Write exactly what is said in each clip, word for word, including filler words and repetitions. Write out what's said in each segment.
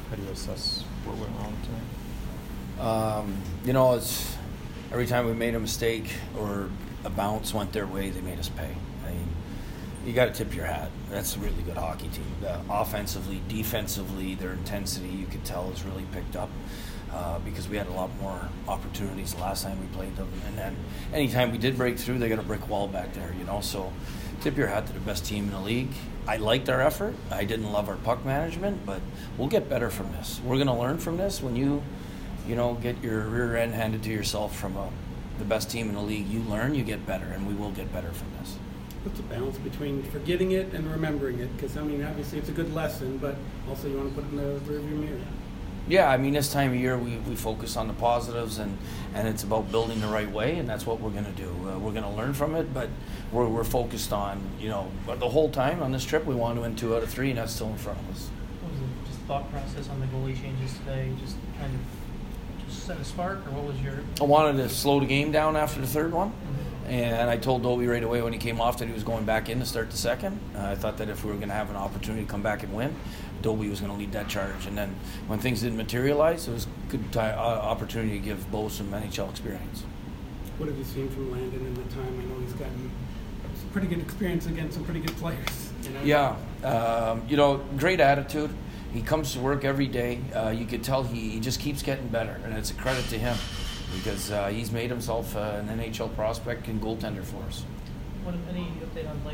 How do you assess what went wrong tonight? Um, you know, it's every time we made a mistake or a bounce went their way, they made us pay. I mean, you got to tip your hat. That's a really good hockey team. Uh, offensively, defensively, their intensity you could tell has really picked up uh, because we had a lot more opportunities the last time we played them. And then anytime we did break through, they got a brick wall back there, you know. So tip your hat to the best team in the league. I liked our effort. I didn't love our puck management, but we'll get better from this. We're going to learn from this. When you, you know, get your rear end handed to yourself from a, the best team in the league, you learn, you get better, and we will get better from this. What's the balance between forgetting it and remembering it? Because, I mean, obviously it's a good lesson, but also you want to put it in the rearview mirror. Yeah, I mean, this time of year we, we focus on the positives, and, and it's about building the right way, and that's what we're going to do. Uh, we're going to learn from it, but we're, we're focused on, you know, the whole time on this trip we want to win two out of three, and that's still in front of us. What was the just thought process on the goalie changes today? Just kind of just set a spark, or what was your... I wanted to slow the game down after the third one. And I told Dobie right away when he came off that he was going back in to start the second. Uh, I thought that if we were going to have an opportunity to come back and win, Dobie was going to lead that charge. And then when things didn't materialize, it was a good t- uh, opportunity to give Bo some N H L experience. What have you seen from Landon in the time? I know he's gotten some pretty good experience against some pretty good players. You know? Yeah, um, you know, great attitude. He comes to work every day. Uh, you could tell he, he just keeps getting better, and it's a credit to him. Because uh, he's made himself uh, an N H L prospect and goaltender for us. What, any update on Blake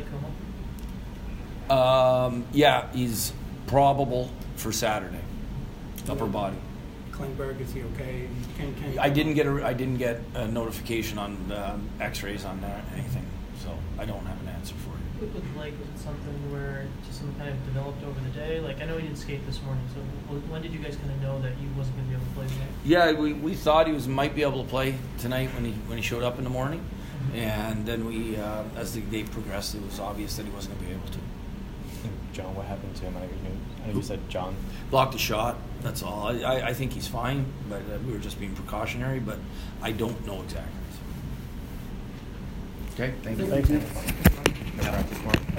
Como? Um, yeah, he's probable for Saturday. Upper body. Klingberg, is he okay? Can, can I didn't get a I didn't get a notification on um, X-rays on that, anything, so I don't have an answer for you. With with Blake, was it something where just some kind of developed over the day? Like, I know he didn't skate this morning, so wh- when did you guys kind of know that he wasn't going to be able to play tonight? Yeah, we, we thought he was might be able to play tonight when he when he showed up in the morning, Mm-hmm. and then we uh, as the day progressed, it was obvious that he wasn't going to be able to. John, what happened to him? I know, I know you said John. Blocked a shot. That's all. I, I, I think he's fine, but uh, we were just being precautionary. But I don't know exactly. Okay, thank you. Thank you. No practice tomorrow.